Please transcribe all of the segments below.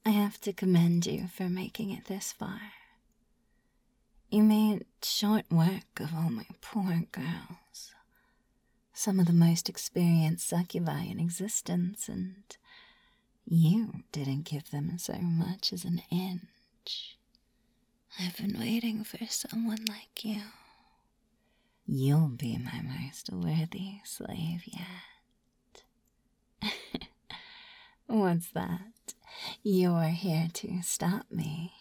I have to commend you for making it this far. You made short work of all my poor girls. Some of the most experienced succubi in existence, and you didn't give them so much as an inch. I've been waiting for someone like you. You'll be my most worthy slave yet. What's that? You're here to stop me.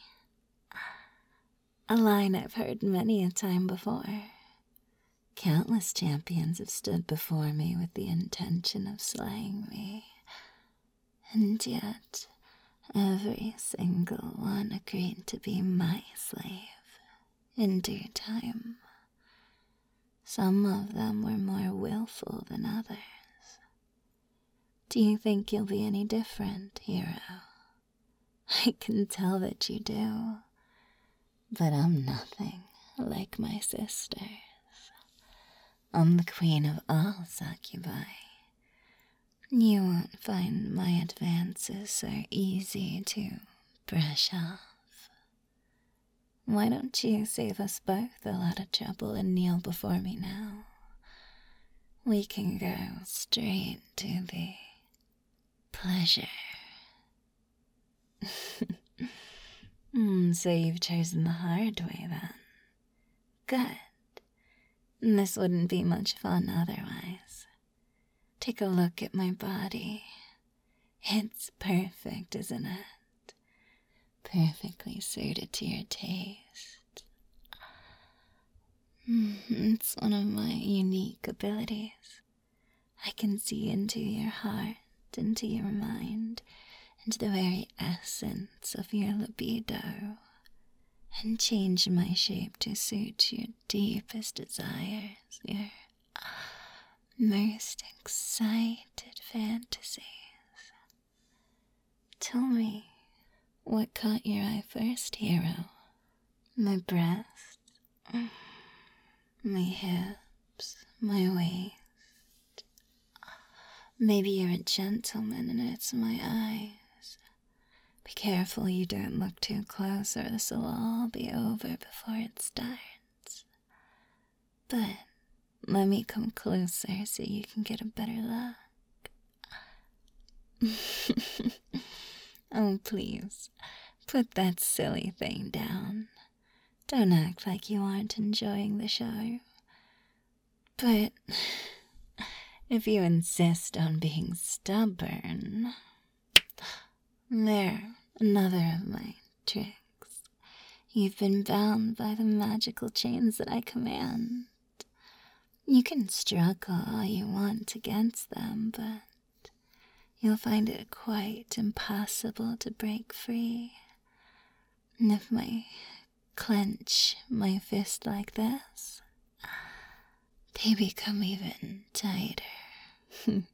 A line I've heard many a time before. Countless champions have stood before me with the intention of slaying me, and yet every single one agreed to be my slave in due time. Some of them were more willful than others. Do you think you'll be any different, hero? I can tell that you do, but I'm nothing like my sisters. I'm the queen of all succubi. You won't find my advances so easy to brush off. Why don't you save us both a lot of trouble and kneel before me now? We can go straight to the pleasure. So you've chosen the hard way then. Good. This wouldn't be much fun otherwise. Take a look at my body. It's perfect, isn't it? Perfectly suited to your taste. It's one of my unique abilities. I can see into your heart, into your mind, into the very essence of your libido, and change my shape to suit your deepest desires, your most excited fantasies. Tell me, what caught your eye first, hero? My breasts, my hips, my waist. Maybe you're a gentleman and it's my eyes. Be careful you don't look too close or this will all be over before it starts. But let me come closer so you can get a better look. Oh, please, put that silly thing down. Don't act like you aren't enjoying the show. But if you insist on being stubborn, there, another of my tricks. You've been bound by the magical chains that I command. You can struggle all you want against them, but you'll find it quite impossible to break free. And if I clench my fist like this, they become even tighter.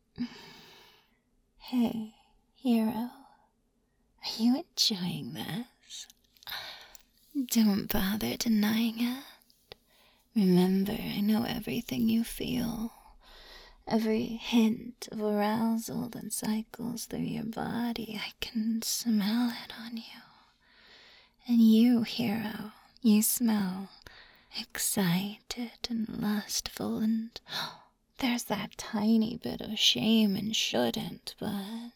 Hey, hero, are you enjoying this? Don't bother denying it. Remember, I know everything you feel. Every hint of arousal that cycles through your body, I can smell it on you. And you, hero, you smell excited and lustful, and there's that tiny bit of shame and shouldn't, but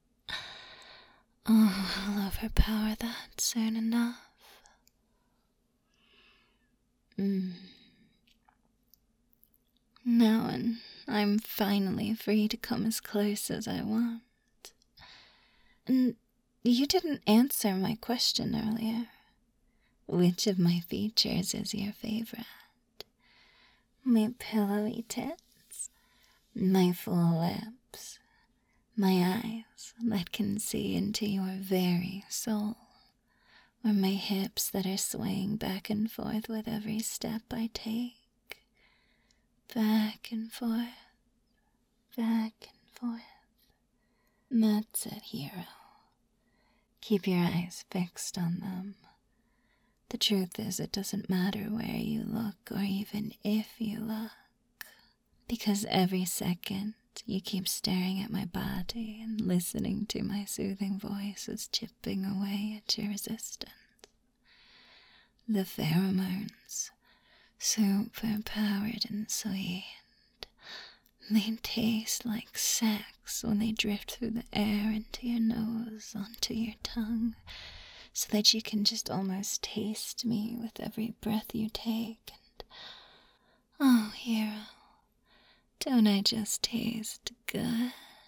I'll overpower that soon enough. Now I'm finally free to come as close as I want. And you didn't answer my question earlier. Which of my features is your favorite? My pillowy tits? My full lips? My eyes that can see into your very soul? Or my hips that are swaying back and forth with every step I take? Back and forth, back and forth. That's it, hero. Keep your eyes fixed on them. The truth is, it doesn't matter where you look or even if you look, because every second you keep staring at my body and listening to my soothing voices chipping away at your resistance. The pheromones, super powered and sweet. They taste like sex when they drift through the air into your nose, onto your tongue, so that you can just almost taste me with every breath you take. And oh, hero, don't I just taste good?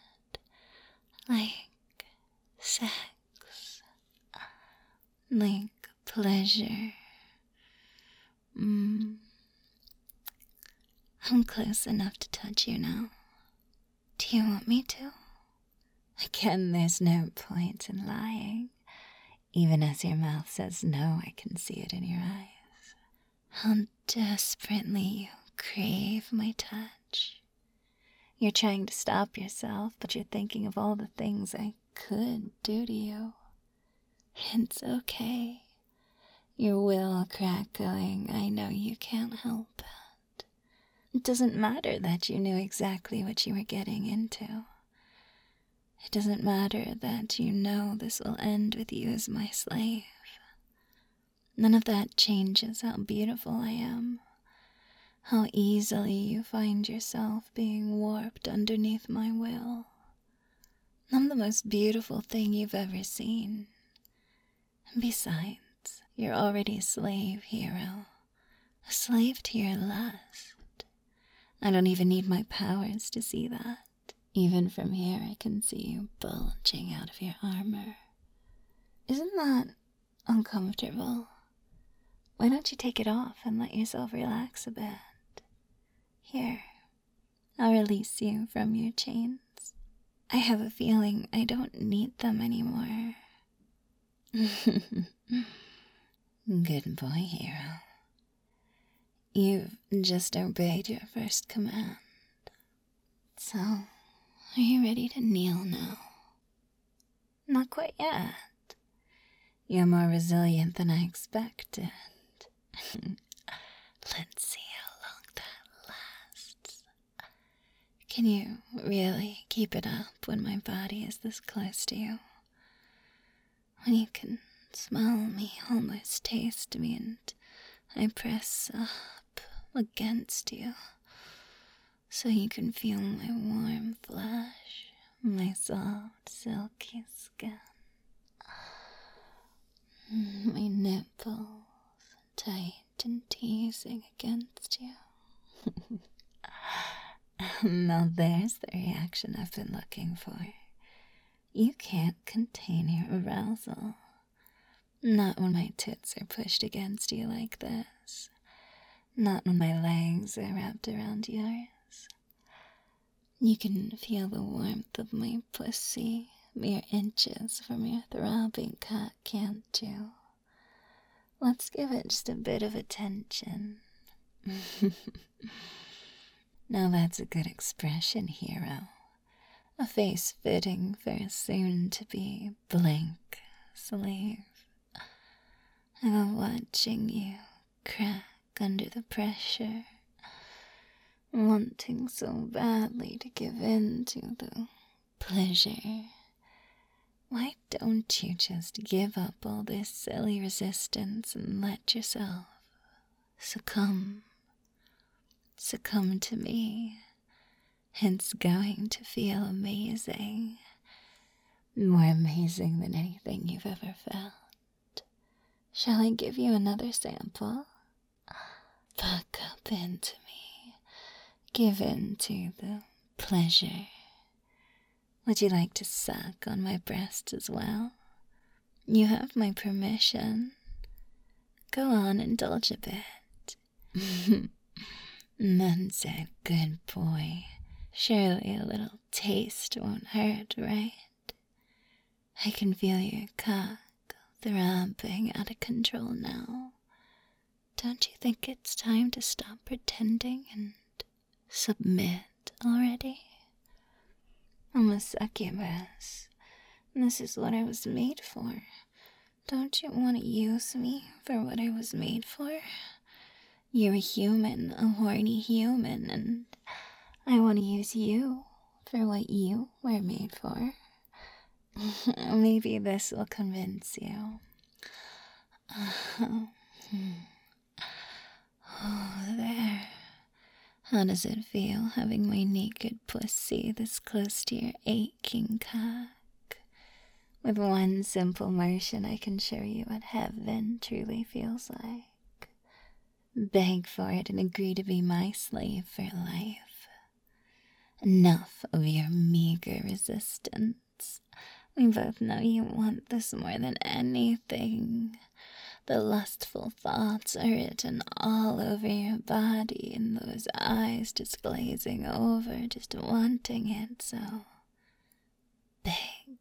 Like sex, like pleasure. I'm close enough to touch you now. Do you want me to? Again, there's no point in lying. Even as your mouth says no, I can see it in your eyes. How desperately you crave my touch. You're trying to stop yourself, but you're thinking of all the things I could do to you. It's okay. Your will crackling, I know you can't help it. It doesn't matter that you knew exactly what you were getting into. It doesn't matter that you know this will end with you as my slave. None of that changes how beautiful I am, how easily you find yourself being warped underneath my will. I'm the most beautiful thing you've ever seen. And besides, you're already a slave, hero. A slave to your lust. I don't even need my powers to see that. Even from here, I can see you bulging out of your armor. Isn't that uncomfortable? Why don't you take it off and let yourself relax a bit? Here, I'll release you from your chains. I have a feeling I don't need them anymore. Good boy, hero. You've just obeyed your first command. So, are you ready to kneel now? Not quite yet. You're more resilient than I expected. Let's see how long that lasts. Can you really keep it up when my body is this close to you? When you can smell me, almost taste me, and I press up against you, so you can feel my warm flesh, my soft, silky skin, my nipples tight and teasing against you. Now there's the reaction I've been looking for. You can't contain your arousal. Not when my tits are pushed against you like this. Not when my legs are wrapped around yours. You can feel the warmth of my pussy mere inches from your throbbing cock, can't you? Let's give it just a bit of attention. Now that's a good expression, hero. A face fitting for a soon-to-be blank slave. I love watching you crack under the pressure, wanting so badly to give in to the pleasure. Why don't you just give up all this silly resistance and let yourself succumb to me? It's going to feel amazing, more amazing than anything you've ever felt. Shall I give you another sample? Back up into me. Give in to the pleasure. Would you like to suck on my breast as well? You have my permission. Go on, indulge a bit. That's a good boy. Surely a little taste won't hurt, right? I can feel your cock throbbing out of control now. Don't you think it's time to stop pretending and submit already? I'm a succubus. This is what I was made for. Don't you want to use me for what I was made for? You're a human, a horny human, and I want to use you for what you were made for. Maybe this will convince you. Oh, there. How does it feel having my naked pussy this close to your aching cock? With one simple motion, I can show you what heaven truly feels like. Beg for it and agree to be my slave for life. Enough of your meager resistance. We both know you want this more than anything. The lustful thoughts are written all over your body, and those eyes just glazing over, just wanting it so big.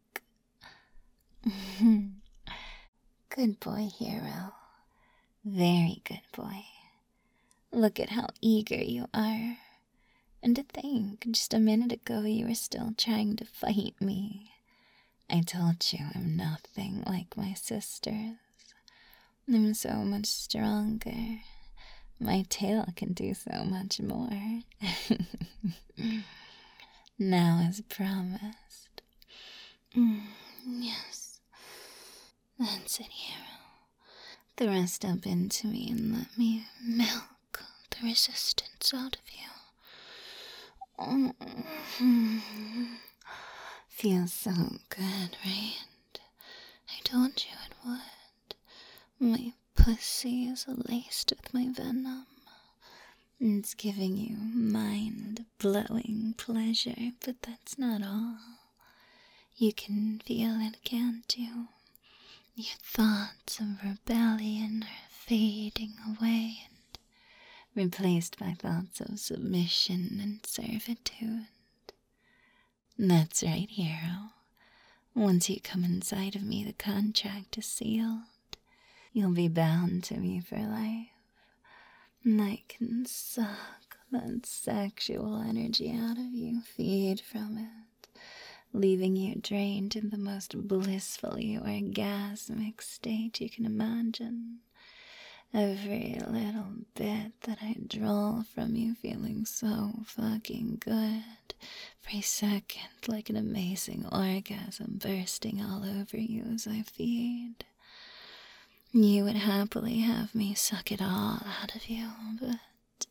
Good boy, hero. Very good boy. Look at how eager you are. And to think, just a minute ago you were still trying to fight me. I told you I'm nothing like my sisters. I'm so much stronger. My tail can do so much more. Now as promised. Yes. That's it, hero. Thrust up into me and let me milk the resistance out of you. Feels so good, right? I told you it would. My pussy is laced with my venom. It's giving you mind-blowing pleasure, but that's not all. You can feel it, can't you? Your thoughts of rebellion are fading away and replaced by thoughts of submission and servitude. That's right, hero. Once you come inside of me, the contract is sealed. You'll be bound to me for life. And I can suck that sexual energy out of you, feed from it, leaving you drained in the most blissfully orgasmic state you can imagine. Every little bit that I draw from you feeling so fucking good. Every second like an amazing orgasm bursting all over you as I feed. You would happily have me suck it all out of you, but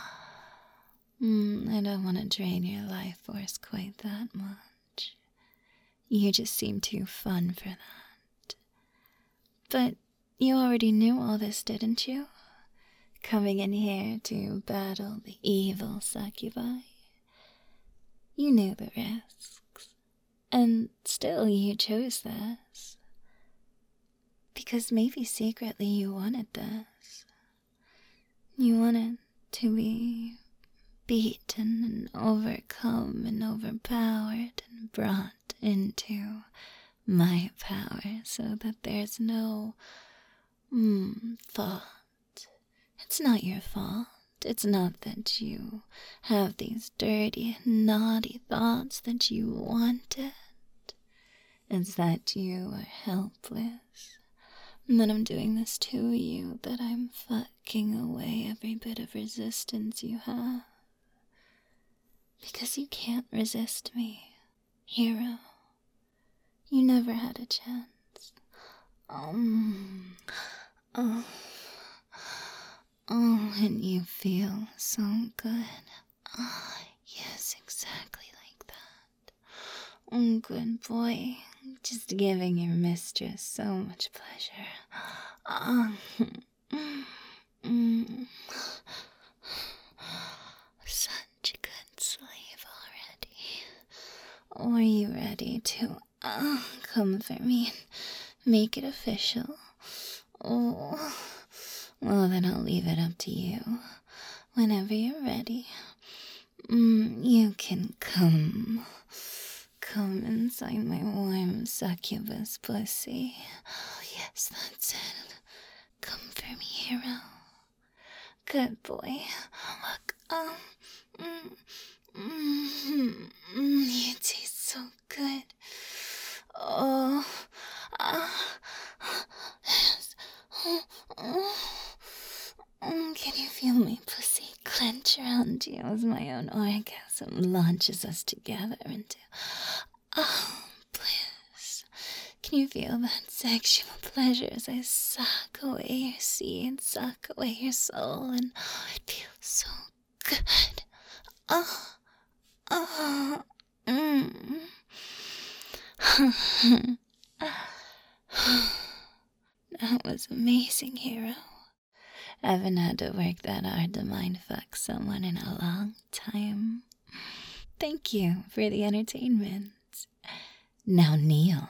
I don't want to drain your life force quite that much. You just seem too fun for that. But you already knew all this, didn't you? Coming in here to battle the evil succubi. You knew the risks, and still you chose this. Because maybe secretly you wanted this. You wanted to be beaten and overcome and overpowered and brought into my power so that there's no thought. It's not your fault. It's not that you have these dirty, naughty thoughts that you wanted. It's that you are helpless. And that I'm doing this to you, that I'm fucking away every bit of resistance you have. Because you can't resist me, hero. You never had a chance. And you feel so good. Yes, exactly like that. Good boy. Just giving your mistress so much pleasure. Such a good slave already. Are you ready to come for me and make it official? Oh, well then I'll leave it up to you. Whenever you're ready, you can come. Come inside my warm succubus pussy. Oh, yes, that's it. Come for me, hero. Good boy. Look, you taste so good. Oh, yes. Can you feel my pussy clench around you? feels my own orgasm launches us together into bliss. Can you feel that sexual pleasure as I suck away your seed, suck away your soul, and it feels so good. That was amazing, hero. I haven't had to work that hard to mindfuck someone in a long time. Thank you for the entertainment. Now kneel.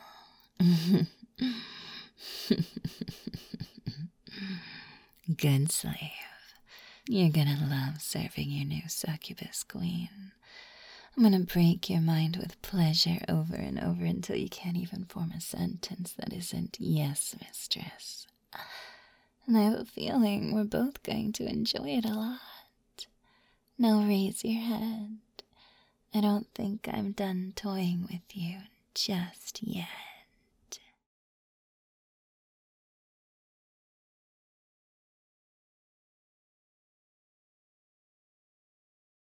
Good slave. You're gonna love serving your new succubus queen. I'm gonna break your mind with pleasure over and over until you can't even form a sentence that isn't yes, mistress. And I have a feeling we're both going to enjoy it a lot. Now raise your head. I don't think I'm done toying with you just yet.